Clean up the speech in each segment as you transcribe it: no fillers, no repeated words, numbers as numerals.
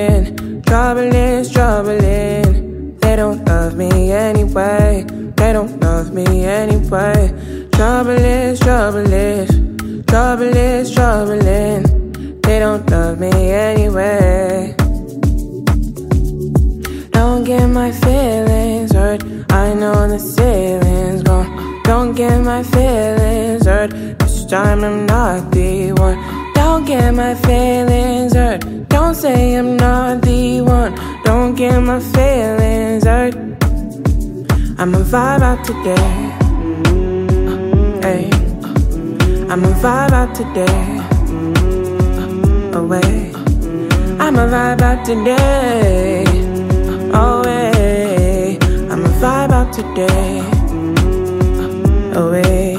troubling. They don't love me anyway. They don't love me anyway. Trouble is troubling. They don't love me anyway. Don't get my feelings hurt. I know the ceiling's gone. Don't get my feelings hurt. This time I'm not the one. Don't get my feelings hurt. Don't say I'm not the one. Don't get my feelings hurt. I'ma vibe out today. Hey, I'ma vibe out today. Away, I'ma vibe out today. Away, I'ma vibe out today. Away.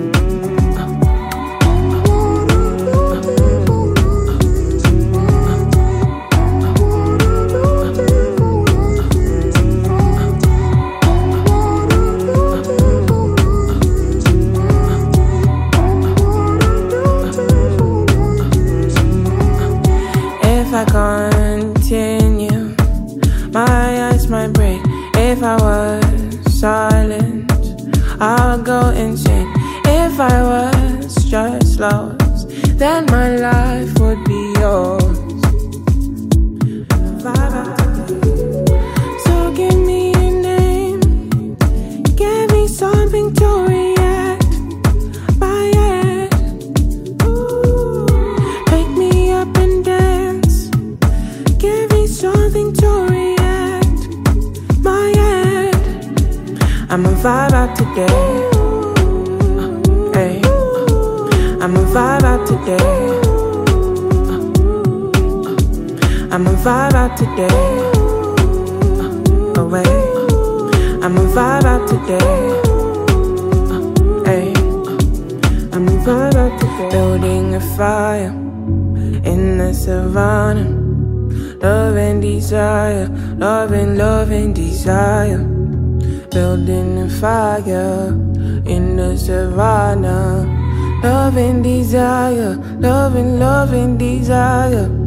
If I continue, my eyes might break. If I was silent, I'll go insane. If I was just lost, then my life would be yours. Vibe out today. So give me a name, give me something to react by it. Ooh, wake me up and dance. Give me something to react my head. I'ma vibe out today. Hey, I'ma vibe out today. I'ma vibe out today. Away, I'ma vibe out today. Hey, I'ma vibe out today. Building a fire in the savannah. Love and desire, love and desire. Building a fire in the savannah. Love and desire, love and desire.